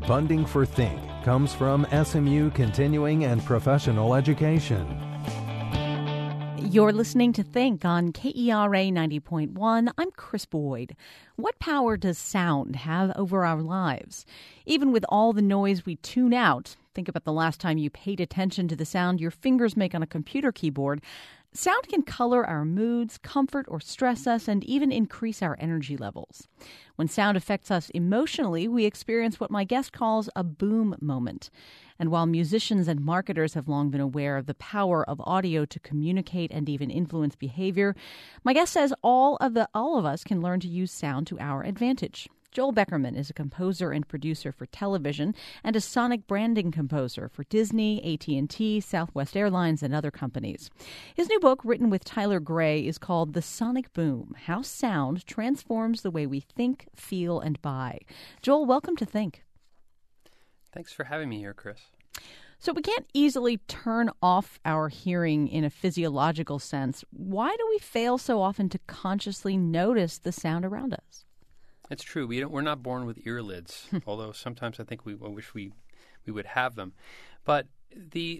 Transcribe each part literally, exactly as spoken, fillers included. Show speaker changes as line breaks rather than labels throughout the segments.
Funding for Think comes from S M U Continuing and Professional Education.
You're listening to Think on K E R A ninety point one. I'm Chris Boyd. What power does sound have over our lives? Even with all the noise we tune out, think about the last time you paid attention to the sound your fingers make on a computer keyboard. Sound can color our moods, comfort or stress us, and even increase our energy levels. When sound affects us emotionally, we experience what my guest calls a boom moment. And while musicians and marketers have long been aware of the power of audio to communicate and even influence behavior, my guest says all of the all of us can learn to use sound to our advantage. Joel Beckerman is a composer and producer for television and a sonic branding composer for Disney, A T and T, Southwest Airlines, and other companies. His new book, written with Tyler Gray, is called The Sonic Boom: How Sound Transforms the Way We Think, Feel, and Buy. Joel, welcome to Think.
Thanks for having me here, Chris.
So we can't easily turn off our hearing in a physiological sense. Why do we fail so often to consciously notice the sound around us?
It's true. We don't, we're not born with earlids, although sometimes I think we I wish we, we would have them. But the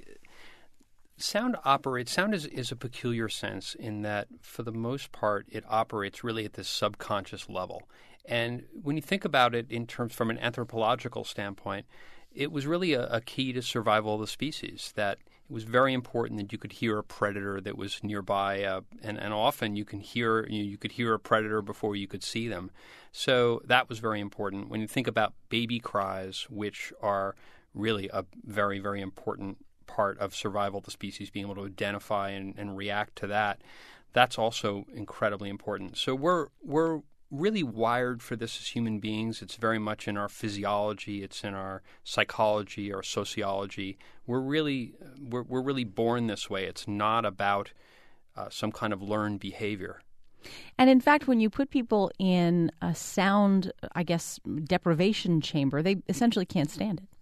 sound operates, sound is, is a peculiar sense in that, for the most part, it operates really at this subconscious level. And when you think about it in terms from an anthropological standpoint, it was really a, a key to survival of the species, that it was very important that you could hear a predator that was nearby, uh, and, and often you can hear you, you could hear a predator before you could see them. So that was very important. When you think about baby cries, which are really a very, very important part of survival of the species, being able to identify and, and react to that, that's also incredibly important. So we're we're really wired for this as human beings. It's very much in our physiology. It's in our psychology, our sociology. We're really we're, we're really born this way. It's not about uh, some kind of learned behavior.
And in fact, when you put people in a sound, I guess, deprivation chamber, they essentially can't stand it.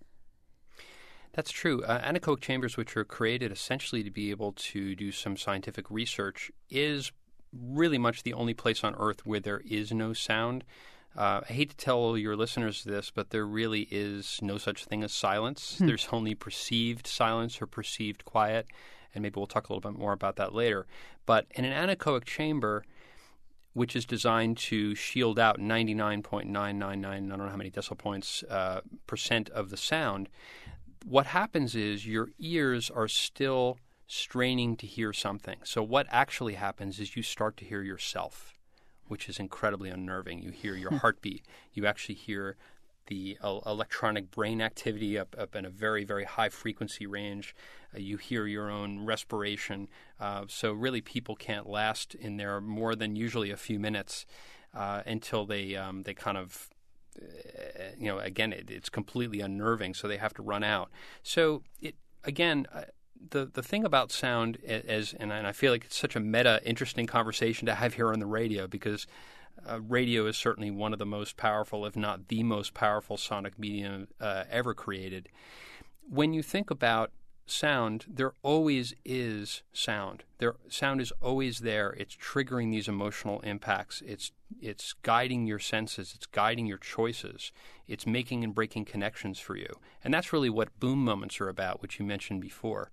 That's true. Uh, anechoic chambers, which are created essentially to be able to do some scientific research, is really much the only place on Earth where there is no sound. Uh, I hate to tell your listeners this, but there really is no such thing as silence. Hmm. There's only perceived silence or perceived quiet, and maybe we'll talk a little bit more about that later. But in an anechoic chamber, which is designed to shield out ninety-nine point nine nine nine, I don't know how many decimal points, uh, percent of the sound, what happens is your ears are still straining to hear something. So what actually happens is you start to hear yourself, which is incredibly unnerving. You hear your heartbeat. You actually hear the uh, electronic brain activity up, up in a very, very high frequency range. Uh, you hear your own respiration. Uh, so really people can't last in there more than usually a few minutes uh, until they um, they kind of, uh, you know, again, it, it's completely unnerving, so they have to run out. So it again, uh, The the thing about sound is, and I feel like it's such a meta, interesting conversation to have here on the radio, because uh, radio is certainly one of the most powerful, if not the most powerful sonic medium uh, ever created. When you think about sound, there always is sound. There, sound is always there. It's triggering these emotional impacts. It's it's guiding your senses. It's guiding your choices. It's making and breaking connections for you. And that's really what boom moments are about, which you mentioned before.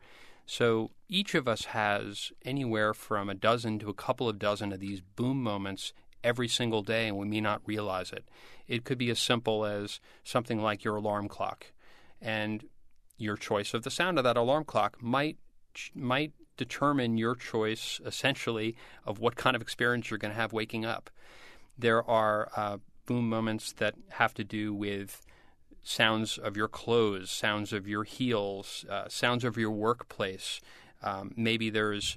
So each of us has anywhere from a dozen to a couple of dozen of these boom moments every single day, and we may not realize it. It could be as simple as something like your alarm clock. And your choice of the sound of that alarm clock might might determine your choice, essentially, of what kind of experience you're going to have waking up. There are uh, boom moments that have to do with sounds of your clothes, sounds of your heels, uh, sounds of your workplace. Um, maybe there's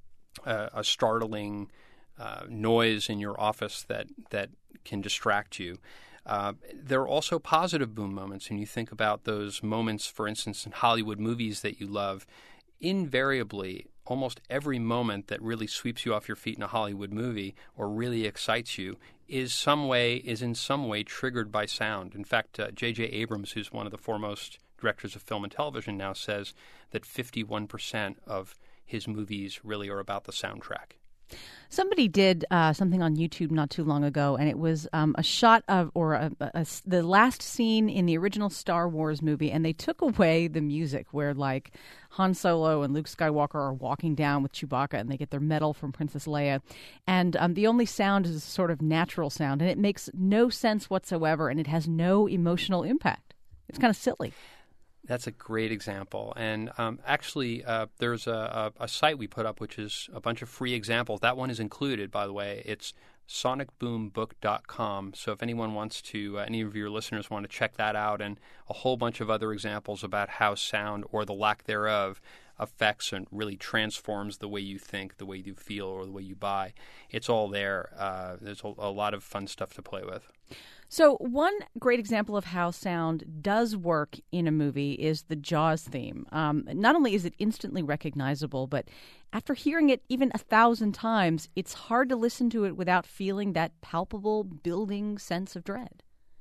a, a startling uh, noise in your office that, that can distract you. Uh, there are also positive boom moments, and you think about those moments, for instance, in Hollywood movies that you love. Invariably, almost every moment that really sweeps you off your feet in a Hollywood movie or really excites you is some way is in some way triggered by sound. In fact, uh, J J. Abrams, who's one of the foremost directors of film and television now, says that fifty-one percent of his movies really are about the soundtrack.
Somebody did uh, something on YouTube not too long ago, and it was um, a shot of, or a, a, a, the last scene in the original Star Wars movie, and they took away the music where, like, Han Solo and Luke Skywalker are walking down with Chewbacca, and they get their medal from Princess Leia, and um, the only sound is a sort of natural sound, and it makes no sense whatsoever, and it has no emotional impact. It's kind of silly.
That's a great example. And um, actually, uh, there's a, a, a site we put up, which is a bunch of free examples. That one is included, by the way. It's sonic boom book dot com. So if anyone wants to, uh, any of your listeners want to check that out, and a whole bunch of other examples about how sound, or the lack thereof, affects and really transforms the way you think, the way you feel, or the way you buy. It's all there. Uh, there's a, a lot of fun stuff to play with.
So one great example of how sound does work in a movie is the Jaws theme. Um, not only is it instantly recognizable, but after hearing it even a thousand times, it's hard to listen to it without feeling that palpable, building sense of dread.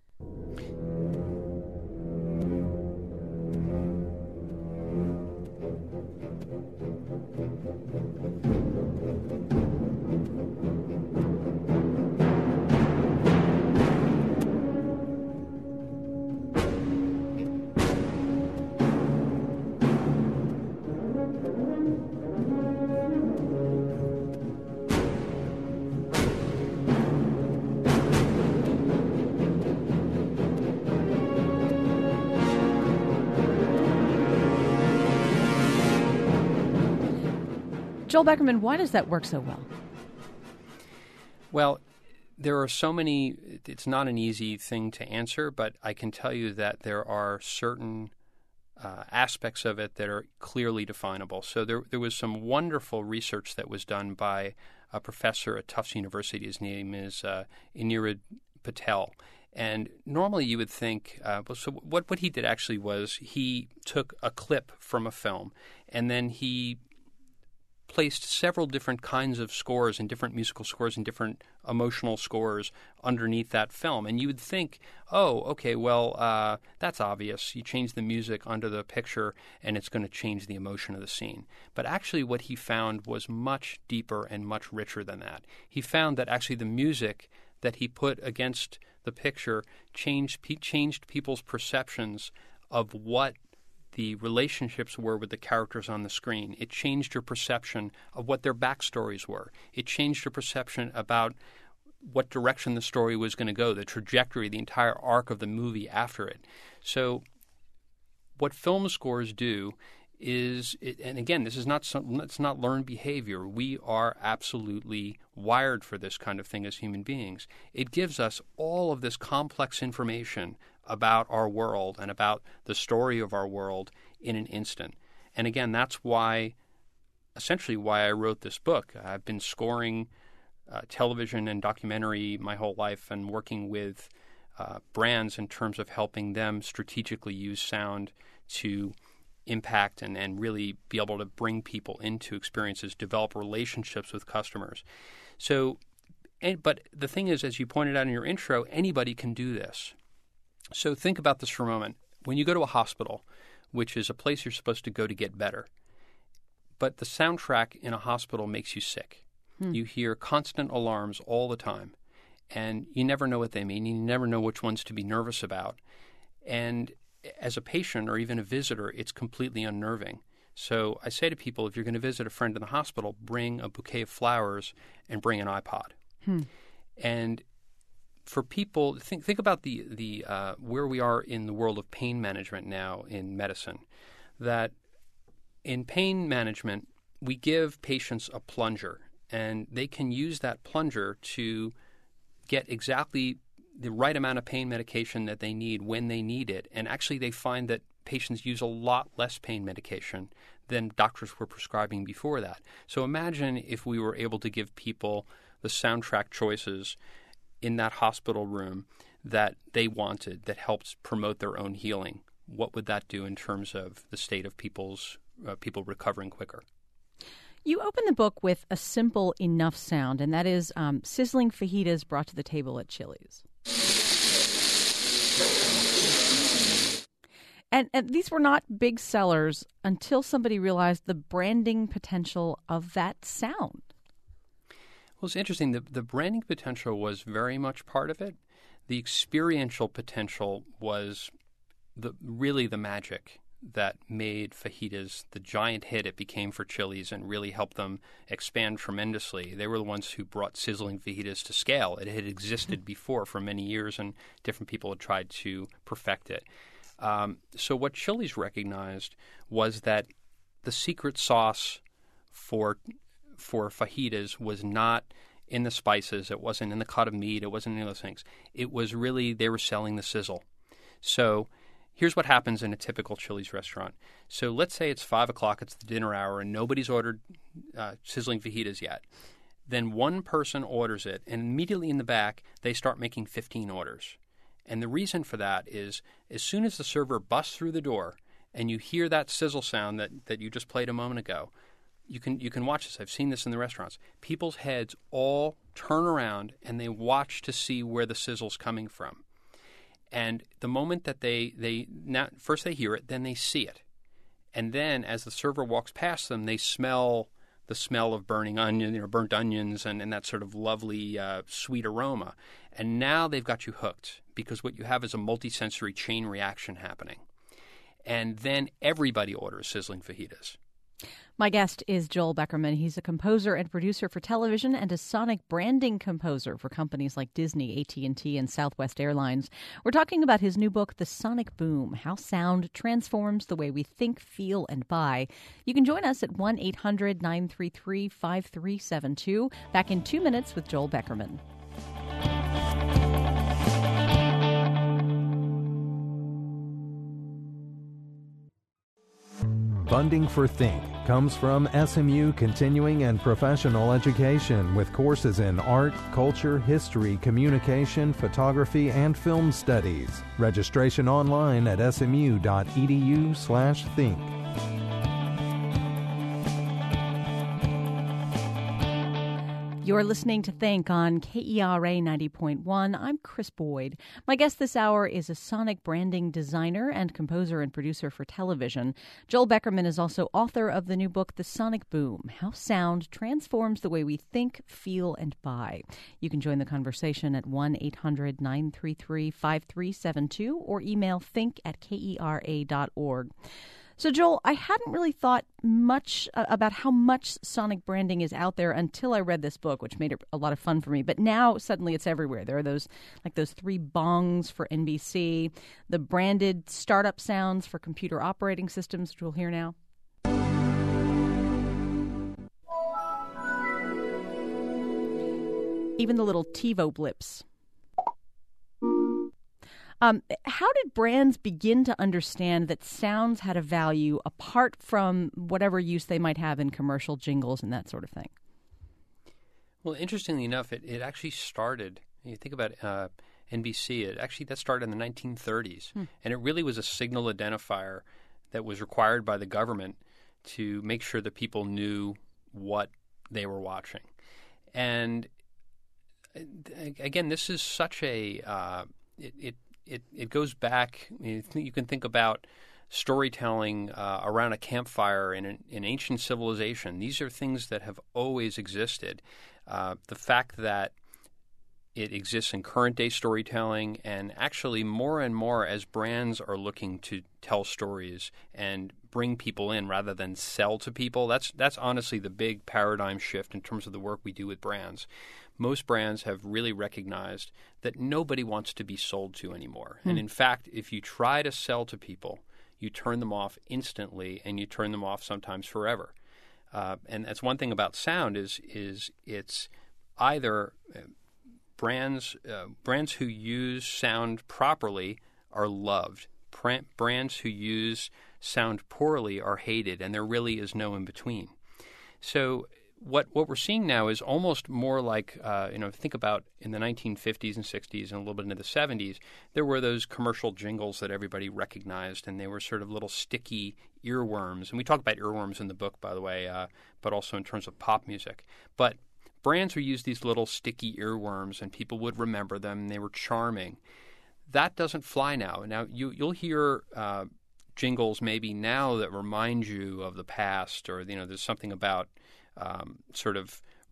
Joel Beckerman, why does that work so well?
Well, there are so many, it's not an easy thing to answer, but I can tell you that there are certain uh, aspects of it that are clearly definable. So there, there was some wonderful research that was done by a professor at Tufts University. His name is uh, Anirudh Patel. And normally you would think, uh, well, so what, what he did actually was he took a clip from a film, and then he placed several different kinds of scores and different musical scores and different emotional scores underneath that film. And you would think, oh, okay, well, uh, that's obvious. You change the music under the picture and it's going to change the emotion of the scene. But actually what he found was much deeper and much richer than that. He found that actually the music that he put against the picture changed, changed people's perceptions of what the relationships were with the characters on the screen. It changed your perception of what their backstories were. It changed your perception about what direction the story was going to go, the trajectory, the entire arc of the movie after it. So what film scores do is, it, and again, this is not some, it's not learned behavior. We are absolutely wired for this kind of thing as human beings. It gives us all of this complex information about our world and about the story of our world in an instant. And again, that's why, essentially why I wrote this book. I've been scoring uh, television and documentary my whole life and working with uh, brands in terms of helping them strategically use sound to impact and, and really be able to bring people into experiences, develop relationships with customers. So, and, but the thing is, as you pointed out in your intro, anybody can do this. So think about this for a moment. When you go to a hospital, which is a place you're supposed to go to get better, but the soundtrack in a hospital makes you sick. Hmm. You hear constant alarms all the time, and you never know what they mean. You never know which ones to be nervous about. And as a patient or even a visitor, it's completely unnerving. So I say to people, if you're going to visit a friend in the hospital, bring a bouquet of flowers and bring an iPod. Hmm. And for people, think think about the the uh, where we are in the world of pain management now in medicine. That in pain management, we give patients a plunger, and they can use that plunger to get exactly the right amount of pain medication that they need when they need it. And actually, they find that patients use a lot less pain medication than doctors were prescribing before that. So imagine if we were able to give people the soundtrack choices in that hospital room that they wanted, that helps promote their own healing. What would that do in terms of the state of people's uh, people recovering quicker?
You open the book with a simple enough sound, and that is um, sizzling fajitas brought to the table at Chili's. And, and these were not big sellers until somebody realized the branding potential of that sound.
Well, it's interesting. The, the branding potential was very much part of it. The experiential potential was the really the magic that made fajitas the giant hit it became for Chili's and really helped them expand tremendously. They were the ones who brought sizzling fajitas to scale. It had existed before for many years, and different people had tried to perfect it. Um, so what Chili's recognized was that the secret sauce for for fajitas was not in the spices. It wasn't in the cut of meat. It wasn't any of those things. It was really they were selling the sizzle. So here's what happens in a typical Chili's restaurant. So let's say it's five o'clock, it's the dinner hour, and nobody's ordered uh, sizzling fajitas yet. Then one person orders it, and immediately in the back, they start making fifteen orders. And the reason for that is as soon as the server busts through the door and you hear that sizzle sound that, that you just played a moment ago, you can you can watch this. I've seen this in the restaurants. People's heads all turn around and they watch to see where the sizzle's coming from. And the moment that they, they now, first they hear it, then they see it. And then as the server walks past them, they smell the smell of burning onion, you know, burnt onions and, and that sort of lovely uh, sweet aroma. And now they've got you hooked because what you have is a multisensory chain reaction happening. And then everybody orders sizzling fajitas.
My guest is Joel Beckerman. He's a composer and producer for television and a sonic branding composer for companies like Disney, A T and T, and Southwest Airlines. We're talking about his new book, The Sonic Boom, How Sound Transforms the Way We Think, Feel, and Buy. You can join us at one eight hundred nine three three five three seven two. Back in two minutes with Joel Beckerman.
Funding for Think comes from S M U Continuing and Professional Education with courses in art, culture, history, communication, photography, and film studies. Registration online at smu.edu slash think.
You're listening to Think on K E R A ninety point one. I'm Chris Boyd. My guest this hour is a sonic branding designer and composer and producer for television. Joel Beckerman is also author of the new book, The Sonic Boom, How Sound Transforms the Way We Think, Feel, and Buy. You can join the conversation at one eight hundred nine three three five three seven two or email think at kera dot org. So, Joel, I hadn't really thought much uh, about how much sonic branding is out there until I read this book, which made it a lot of fun for me. But now, suddenly, it's everywhere. There are those, like those three bongs for N B C, the branded startup sounds for computer operating systems, which we'll hear now. Even the little TiVo blips. Um, how did brands begin to understand that sounds had a value apart from whatever use they might have in commercial jingles and that sort of thing?
Well, interestingly enough, it, it actually started, you think about uh, N B C, it actually that started in the nineteen thirties. Hmm. And it really was a signal identifier that was required by the government to make sure that people knew what they were watching. And again, this is such a, uh, it, it It it goes back. You can think about storytelling uh, around a campfire in an in ancient civilization. These are things that have always existed. Uh, the fact that it exists in current day storytelling, and actually more and more as brands are looking to tell stories and bring people in rather than sell to people. That's that's honestly the big paradigm shift in terms of the work we do with brands. Most brands have really recognized that nobody wants to be sold to anymore. Hmm. And in fact, if you try to sell to people, you turn them off instantly, and you turn them off sometimes forever. Uh, and that's one thing about sound is is it's either uh, brands uh, brands who use sound properly are loved. Pr- brands who use sound poorly are hated, and there really is no in between. So What what we're seeing now is almost more like, uh, you know, think about in the nineteen fifties and sixties and a little bit into the seventies, there were those commercial jingles that everybody recognized, and they were sort of little sticky earworms. And we talk about earworms in the book, by the way, uh, but also in terms of pop music. But brands would use these little sticky earworms, and people would remember them, and they were charming. That doesn't fly now. Now, you, you'll hear uh, jingles maybe now that remind you of the past, or, you know, there's something about Um, sort of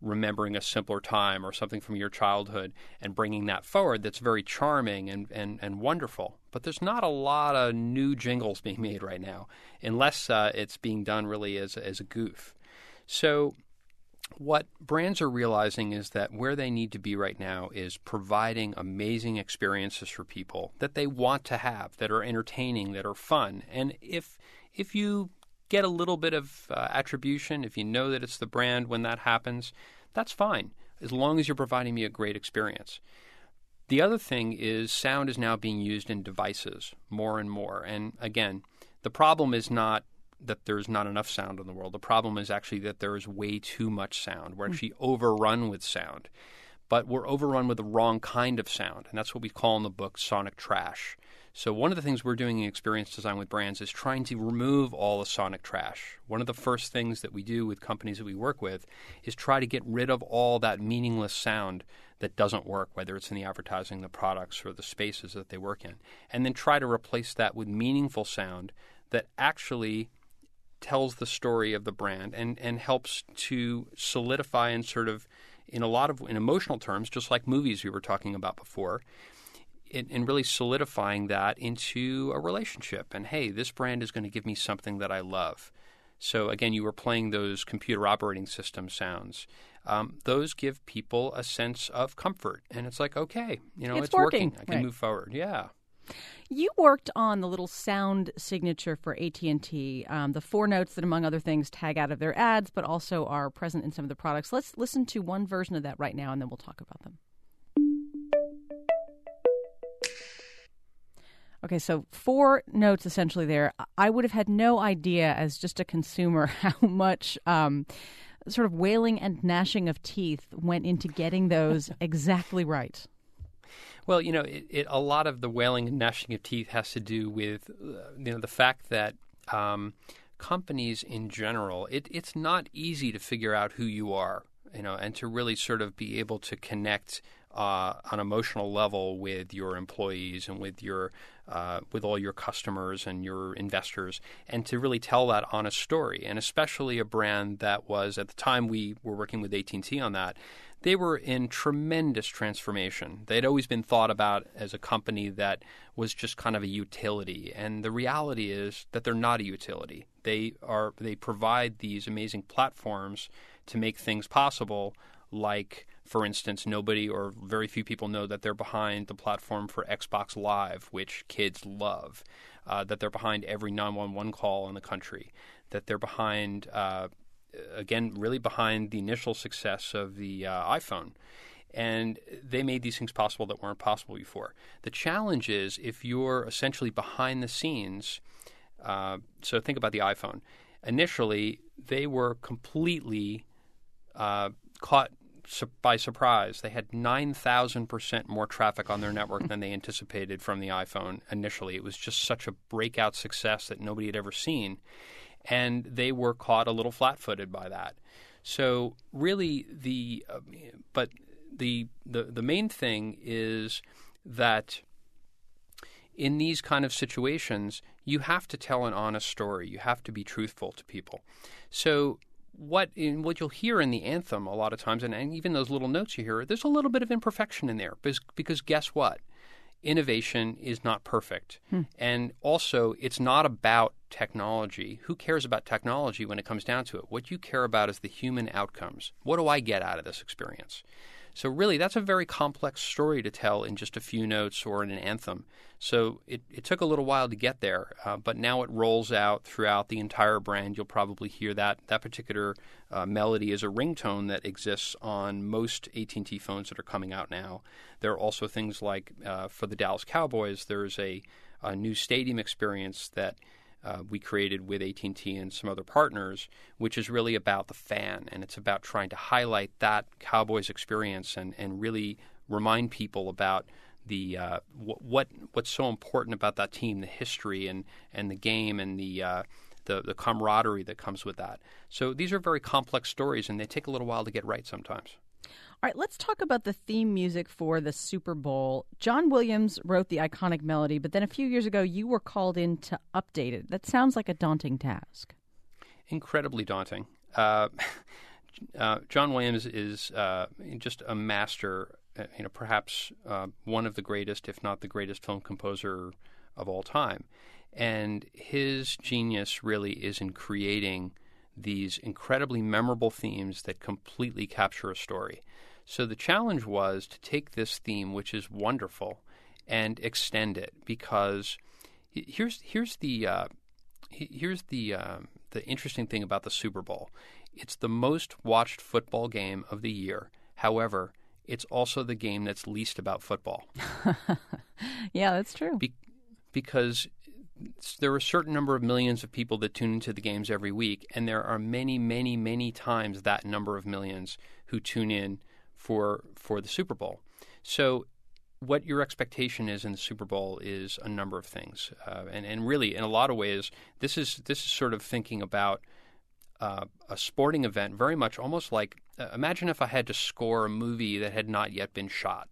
remembering a simpler time or something from your childhood and bringing that forward that's very charming and, and, and wonderful. But there's not a lot of new jingles being made right now, unless uh, it's being done really as, as a goof. So what brands are realizing is that where they need to be right now is providing amazing experiences for people that they want to have, that are entertaining, that are fun. And if if you get a little bit of uh, attribution, if you know that it's the brand when that happens, that's fine, as long as you're providing me a great experience. The other thing is sound is now being used in devices more and more. And again, the problem is not that there's not enough sound in the world. The problem is actually that there is way too much sound. We're actually overrun with sound. But we're overrun with the wrong kind of sound. And that's what we call in the book sonic trash. So one of the things we're doing in experience design with brands is trying to remove all the sonic trash. One of the first things that we do with companies that we work with is try to get rid of all that meaningless sound that doesn't work, whether it's in the advertising, the products, or the spaces that they work in, and then try to replace that with meaningful sound that actually tells the story of the brand and, and helps to solidify and sort of, in a lot of in emotional terms, just like movies we were talking about before, it, and really solidifying that into a relationship. And, hey, this brand is going to give me something that I love. So, again, you were playing those computer operating system sounds. Um, those give people a sense of comfort. And it's like, okay, you know,
it's,
it's
working.
working. I can
right.
move forward. Yeah.
You worked on the little sound signature for A T and T, um, the four notes that, among other things, tag out of their ads, but also are present in some of the products. Let's listen to one version of that right now, and then we'll talk about them. Okay, so four notes essentially there. I would have had no idea as just a consumer how much um, sort of wailing and gnashing of teeth went into getting those exactly right.
Well, you know, it, it, a lot of the wailing and gnashing of teeth has to do with, uh, you know, the fact that um, companies in general, it, it's not easy to figure out who you are, you know, and to really sort of be able to connect uh, on an emotional level with your employees and with your uh, with all your customers and your investors, and to really tell that honest story. And especially a brand that was, at the time we were working with A T and T on that, they were in tremendous transformation. They'd always been thought about as a company that was just kind of a utility. And the reality is that they're not a utility. They are they provide these amazing platforms to make things possible, like, for instance, nobody or very few people know that they're behind the platform for Xbox Live, which kids love, uh, that they're behind every nine one one call in the country, that they're behind uh, again, really behind the initial success of the uh, iPhone. And they made these things possible that weren't possible before. The challenge is if you're essentially behind the scenes, uh, so think about the iPhone. Initially, they were completely uh, caught su- by surprise. They had nine thousand percent more traffic on their network than they anticipated from the iPhone initially. It was just such a breakout success that nobody had ever seen. And they were caught a little flat-footed by that. So really, the uh, but the, the the main thing is that in these kind of situations, you have to tell an honest story. You have to be truthful to people. So what in what you'll hear in the anthem a lot of times, and, and even those little notes you hear, there's a little bit of imperfection in there. Because, because guess what? Innovation is not perfect. Hmm. And also, it's not about technology. Who cares about technology when it comes down to it? What you care about is the human outcomes. What do I get out of this experience? So really, that's a very complex story to tell in just a few notes or in an anthem. So it, it took a little while to get there, uh, but now it rolls out throughout the entire brand. You'll probably hear that that particular uh, melody is a ringtone that exists on most A T and T phones that are coming out now. There are also things like, uh, for the Dallas Cowboys, there's a, a new stadium experience that Uh, we created with A T and T and some other partners, which is really about the fan, and it's about trying to highlight that Cowboys experience and, and really remind people about the uh, w- what what's so important about that team, the history and, and the game and the, uh, the the camaraderie that comes with that. So these are very complex stories, and they take a little while to get right sometimes.
All right, let's talk about the theme music for the Super Bowl. John Williams wrote the iconic melody, but then a few years ago you were called in to update it. That sounds like a daunting task.
Incredibly daunting. Uh, uh, John Williams is uh, just a master, uh, you know, perhaps uh, one of the greatest, if not the greatest film composer of all time. And his genius really is in creating these incredibly memorable themes that completely capture a story. So the challenge was to take this theme, which is wonderful, and extend it, because here's here's the uh, here's the uh, the interesting thing about the Super Bowl. It's the most watched football game of the year. However, it's also the game that's least about football.
Yeah, that's true.
Be- because there are a certain number of millions of people that tune into the games every week, and there are many, many, many times that number of millions who tune in for for the Super Bowl. So what your expectation is in the Super Bowl is a number of things. Uh, and, and really, in a lot of ways, this is this is sort of thinking about uh, a sporting event very much almost like, uh, imagine if I had to score a movie that had not yet been shot.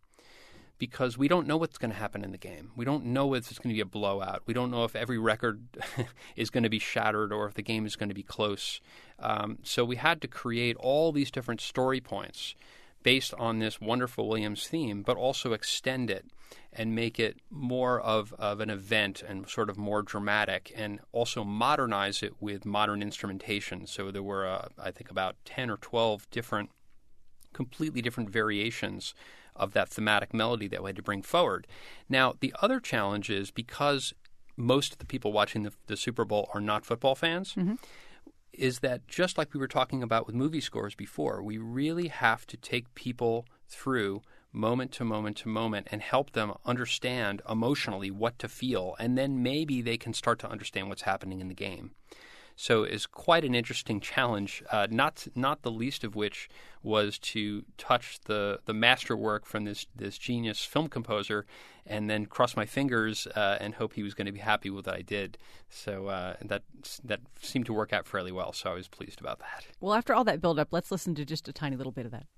Because we don't know what's going to happen in the game. We don't know if it's going to be a blowout. We don't know if every record is going to be shattered or if the game is going to be close. Um, so we had to create all these different story points based on this wonderful Williams theme, but also extend it and make it more of, of an event and sort of more dramatic, and also modernize it with modern instrumentation. So there were, uh, I think, about ten or twelve different, completely different variations of that thematic melody that we had to bring forward. Now, the other challenge is, because most of the people watching the, the Super Bowl are not football fans, mm-hmm. is that just like we were talking about with movie scores before, we really have to take people through moment to moment to moment and help them understand emotionally what to feel, and then maybe they can start to understand what's happening in the game. So it's quite an interesting challenge, uh, not not the least of which was to touch the, the masterwork from this, this genius film composer and then cross my fingers uh, and hope he was going to be happy with what I did. So uh, that that seemed to work out fairly well, so I was pleased about that.
Well, after all that build-up, let's listen to just a tiny little bit of that.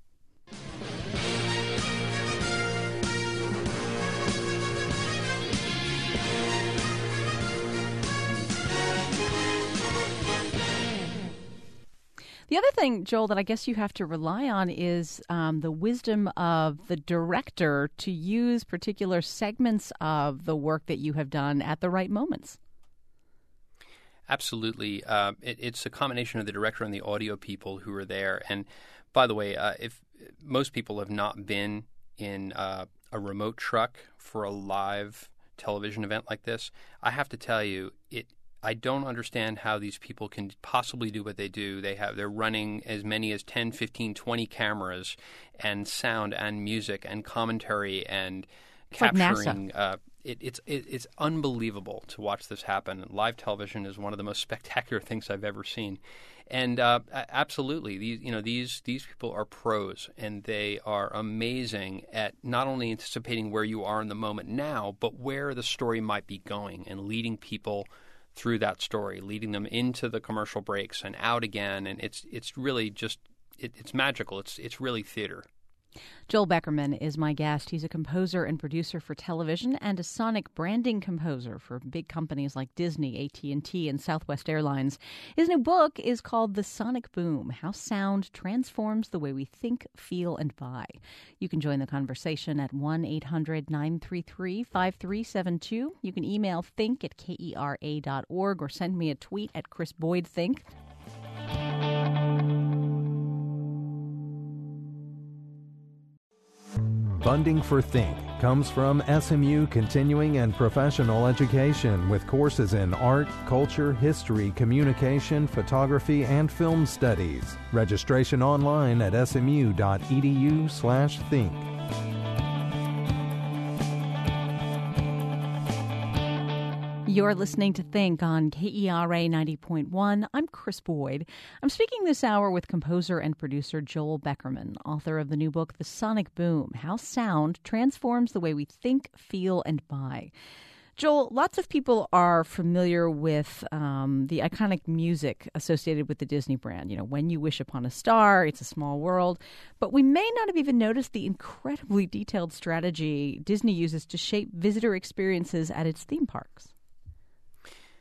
The other thing, Joel, that I guess you have to rely on is um, the wisdom of the director to use particular segments of the work that you have done at the right moments.
Absolutely. Uh, it, it's a combination of the director and the audio people who are there. And by the way, uh, if most people have not been in uh, a remote truck for a live television event like this, I have to tell you, it I don't understand how these people can possibly do what they do. They have, they're running as many as ten, fifteen, twenty cameras and sound and music and commentary and
it's
capturing.
Like NASA.
Uh, it, it's it, it's unbelievable to watch this happen. Live television is one of the most spectacular things I've ever seen. And uh, absolutely, these you know these these people are pros, and they are amazing at not only anticipating where you are in the moment now, but where the story might be going, and leading people through that story, leading them into the commercial breaks and out again. And it's it's really just, it, it's magical. It's it's really theater.
Joel Beckerman is my guest. He's a composer and producer for television and a sonic branding composer for big companies like Disney, A T and T, and Southwest Airlines. His new book is called The Sonic Boom: How Sound Transforms the Way We Think, Feel, and Buy. You can join the conversation at one eight hundred nine three three five three seven two. You can email think at kera dot org or send me a tweet at Chris Boyd Think.
Funding for Think comes from S M U Continuing and Professional Education with courses in art, culture, history, communication, photography, and film studies. Registration online at smu.edu slash think.
You're listening to Think on K E R A ninety point one. I'm Chris Boyd. I'm speaking this hour with composer and producer Joel Beckerman, author of the new book, The Sonic Boom: How Sound Transforms the Way We Think, Feel, and Buy. Joel, lots of people are familiar with um, the iconic music associated with the Disney brand. You know, When You Wish Upon a Star, It's a Small World. But we may not have even noticed the incredibly detailed strategy Disney uses to shape visitor experiences at its theme parks.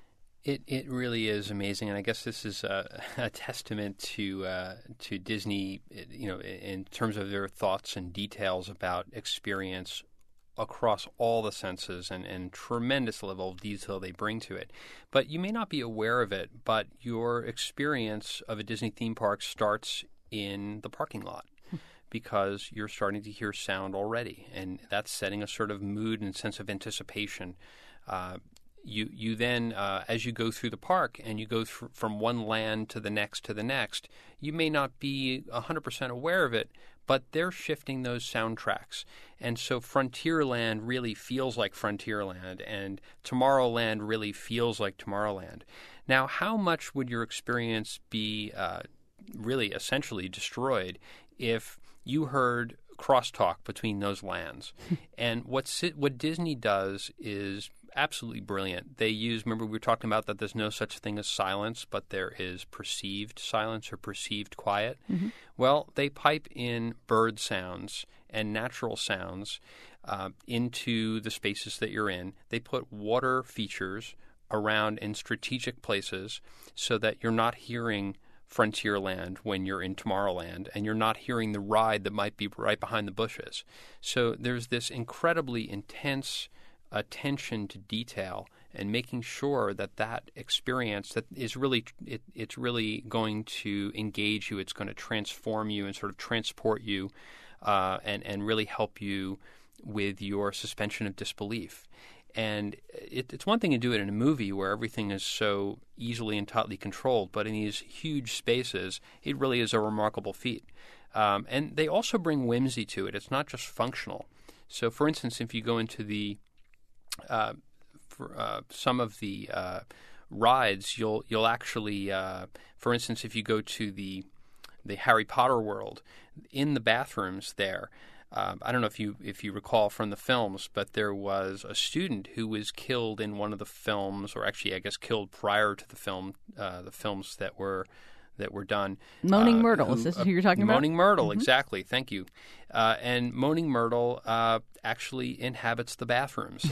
It it really is amazing, and I guess this is a, a testament to uh, to Disney, you know, in terms of their thoughts and details about experience across all the senses and, and tremendous level of detail they bring to it. But you may not be aware of it, but your experience of a Disney theme park starts in the parking lot because you're starting to hear sound already, and that's setting a sort of mood and sense of anticipation. Uh, You you then, uh, as you go through the park and you go th- from one land to the next to the next, you may not be one hundred percent aware of it, but they're shifting those soundtracks. And so Frontierland really feels like Frontierland, and Tomorrowland really feels like Tomorrowland. Now, how much would your experience be uh, really essentially destroyed if you heard crosstalk between those lands? And what's, what Disney does is absolutely brilliant. They use, remember we were talking about that there's no such thing as silence, but there is perceived silence or perceived quiet. Mm-hmm. Well, they pipe in bird sounds and natural sounds uh, into the spaces that you're in. They put water features around in strategic places so that you're not hearing Frontierland when you're in Tomorrowland, and you're not hearing the ride that might be right behind the bushes. So there's this incredibly intense attention to detail and making sure that that experience that is really it, it's really going to engage you, it's going to transform you and sort of transport you uh, and, and really help you with your suspension of disbelief. And it, it's one thing to do it in a movie where everything is so easily and tightly controlled, but in these huge spaces, it really is a remarkable feat. Um, and they also bring whimsy to it. It's not just functional. So, for instance, if you go into the uh, for, uh, some of the uh, rides, you'll you'll actually, uh, for instance, if you go to the the Harry Potter world, in the bathrooms there. Uh, I don't know if you if you recall from the films, but there was a student who was killed in one of the films, or actually, I guess, killed prior to the film, uh, the films that were that were done.
Moaning
uh,
Myrtle,
who,
is this
uh,
who you're talking about?
Moaning Myrtle,
Mm-hmm.
exactly. Thank you. Uh, and Moaning Myrtle uh, actually inhabits the bathrooms.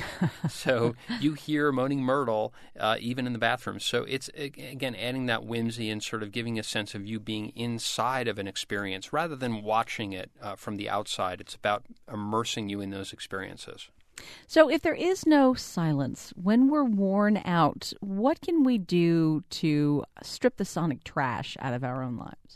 So you hear Moaning Myrtle uh, even in the bathrooms. So it's, again, adding that whimsy and sort of giving a sense of you being inside of an experience rather than watching it uh, from the outside. It's about immersing you in those experiences.
So if there is no silence, when we're worn out, what can we do to strip the sonic trash out of our own lives?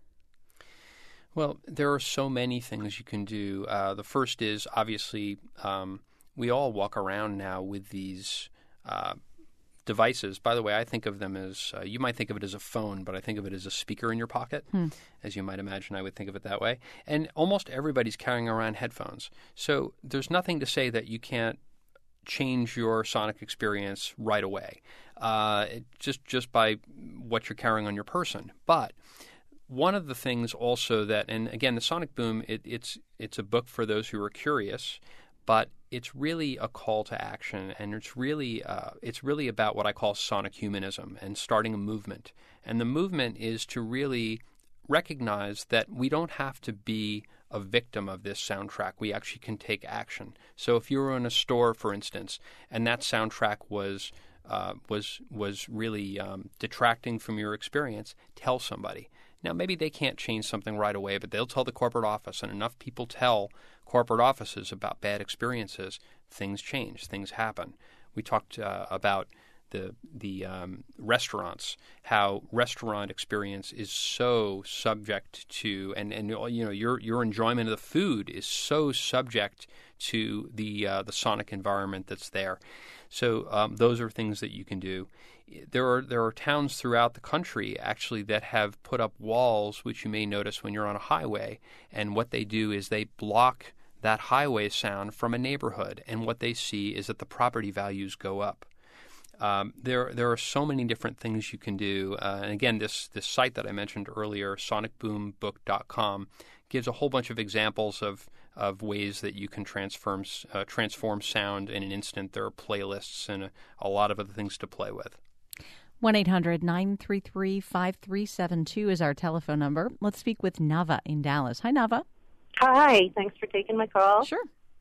Well, there are so many things you can do. Uh, the first is, obviously, um, we all walk around now with these uh, devices. By the way, I think of them as, uh, you might think of it as a phone, but I think of it as a speaker in your pocket. Hmm. As you might imagine, I would think of it that way. And almost everybody's carrying around headphones. So there's nothing to say that you can't change your sonic experience right away, uh, just just by what you're carrying on your person. But one of the things also that, and again, the Sonic Boom, it, it's it's a book for those who are curious, but it's really a call to action, and it's really uh, it's really about what I call sonic humanism and starting a movement. And the movement is to really recognize that we don't have to be a victim of this soundtrack. We actually can take action. So if you were in a store, for instance, and that soundtrack was uh, was was really um, detracting from your experience, tell somebody. Now, maybe they can't change something right away, but they'll tell the corporate office, and enough people tell corporate offices about bad experiences, things change, things happen. We talked uh, about the the um, restaurants, how restaurant experience is so subject to, and, and you know your your enjoyment of the food is so subject to the uh, the sonic environment that's there. So um, those are things that you can do. There are there are towns throughout the country actually that have put up walls, which you may notice when you're on a highway. And what they do is they block that highway sound from a neighborhood. And what they see is that the property values go up. Um, there there are so many different things you can do. Uh, and again, this this site that I mentioned earlier, sonic boom book dot com, gives a whole bunch of examples of of ways that you can transform uh, transform sound in an instant. There are playlists and a, a lot of other things to play with.
one eight hundred nine three three five three seven two is our telephone number. Let's speak with Nava in Dallas. Hi, Nava.
Hi. Thanks for taking my call.
Sure.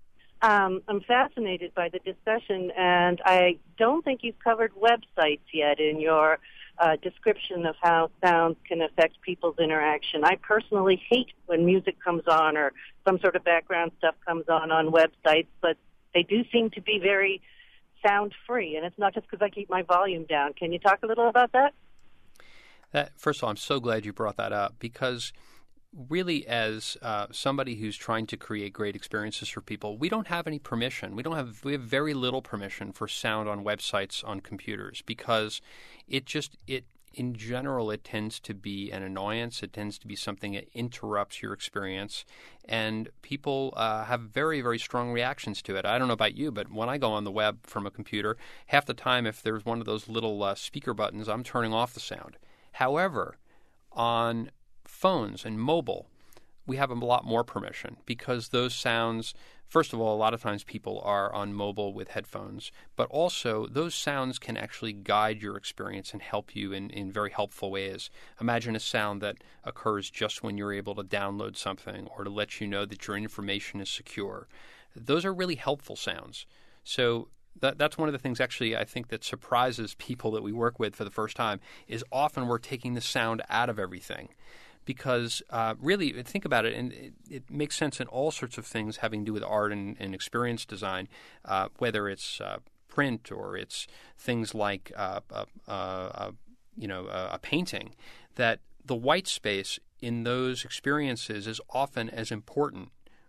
Um, I'm fascinated by the discussion, and I don't think you've covered websites yet in your uh, description of how sounds can affect people's interaction. I personally hate when music comes on or some sort of background stuff comes on on websites, but they do seem to be very sound-free, and it's not just because I keep my volume down. Can you talk a little about that?
That, first of all, I'm so glad you brought that up, because really, as uh, somebody who's trying to create great experiences for people, we don't have any permission. We don't have we have very little permission for sound on websites on computers, because it just it in general it tends to be an annoyance. It tends to be something that interrupts your experience, and people uh, have very very strong reactions to it. I don't know about you, but when I go on the web from a computer, half the time if there's one of those little uh, speaker buttons, I'm turning off the sound. However, on phones and mobile, we have a lot more permission, because those sounds, first of all, a lot of times people are on mobile with headphones, but also those sounds can actually guide your experience and help you in, in very helpful ways. Imagine a sound that occurs just when you're able to download something or to let you know that your information is secure. Those are really helpful sounds. So That, that's one of the things, actually, I think that surprises people that we work with for the first time, is often we're taking the sound out of everything. Because uh, really, think about it, and it, it makes sense in all sorts of things having to do with art and, and experience design, uh, whether it's uh, print or it's things like uh, uh, uh, you know uh, a painting, that the white space in those experiences is often as important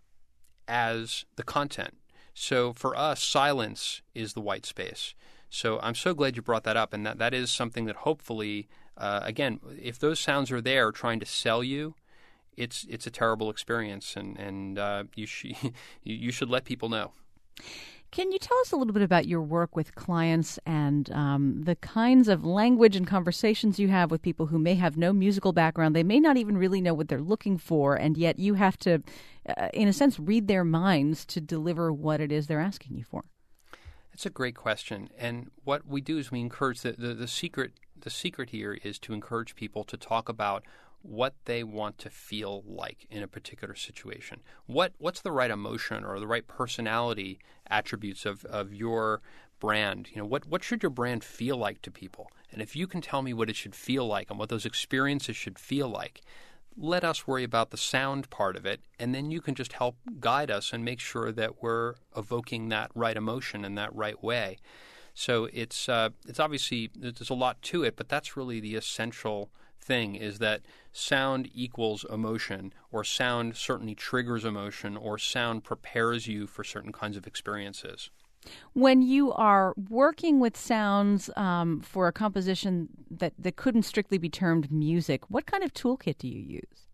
as the content. So for us, silence is the white space. So I'm so glad you brought that up, and that, that is something that hopefully, uh, again, if those sounds are there trying to sell you, it's it's a terrible experience, and and uh, you sh- you should let people know.
Can you tell us a little bit about your work with clients and um, the kinds of language and conversations you have with people who may have no musical background? They may not even really know what they're looking for, and yet you have to, uh, in a sense, read their minds to deliver what it is they're asking you for.
That's a great question. And what we do is we encourage the, the, the secret the secret here is to encourage people to talk about what they want to feel like in a particular situation. What what's the right emotion or the right personality attributes of, of your brand? You know, what what should your brand feel like to people? And if you can tell me what it should feel like and what those experiences should feel like, let us worry about the sound part of it, and then you can just help guide us and make sure that we're evoking that right emotion in that right way. So it's uh, it's obviously, there's a lot to it, but that's really the essential thing, is that sound equals emotion, or sound certainly triggers emotion, or sound prepares you for certain kinds of experiences.
When you are working with sounds um, for a composition that, that couldn't strictly be termed music, what kind of toolkit do you use?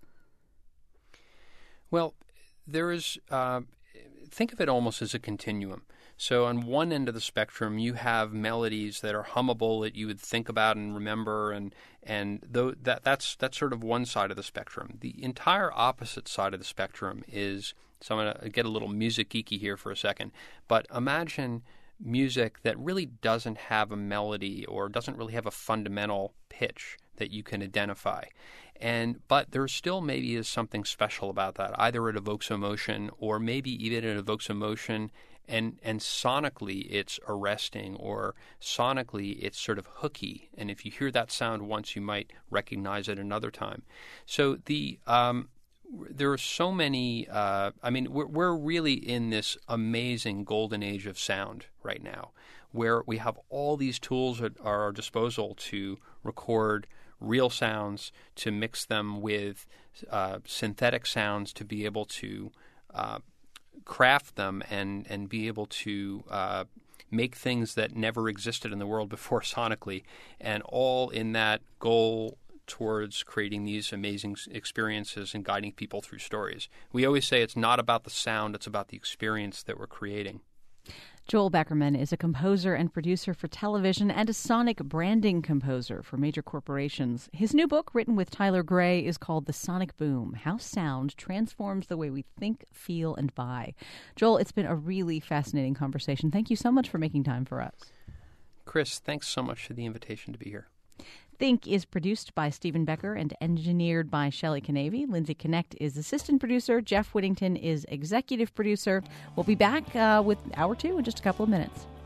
Well, there is, uh, think of it almost as a continuum. So on one end of the spectrum, you have melodies that are hummable that you would think about and remember, and and though that that's that's sort of one side of the spectrum. The entire opposite side of the spectrum is, so I'm going to get a little music geeky here for a second, but imagine music that really doesn't have a melody or doesn't really have a fundamental pitch that you can identify. And but there still maybe is something special about that. Either it evokes emotion, or maybe even it evokes emotion and and sonically it's arresting, or sonically it's sort of hooky. And if you hear that sound once, you might recognize it another time. So the um, there are so many. Uh, I mean, we're, we're really in this amazing golden age of sound right now, where we have all these tools at our disposal to record real sounds, to mix them with uh, synthetic sounds, to be able to uh, craft them and, and be able to uh, make things that never existed in the world before sonically, and all in that goal towards creating these amazing experiences and guiding people through stories. We always say it's not about the sound, it's about the experience that we're creating.
Joel Beckerman is a composer and producer for television and a sonic branding composer for major corporations. His new book, written with Tyler Gray, is called The Sonic Boom: How Sound Transforms the Way We Think, Feel, and Buy. Joel, it's been a really fascinating conversation. Thank you so much for making time for us.
Chris, thanks so much for the invitation to be here.
Think is produced by Stephen Becker and engineered by Shelley Canavy. Lindsay Connect is assistant producer. Jeff Whittington is executive producer. We'll be back uh, with hour two in just a couple of minutes.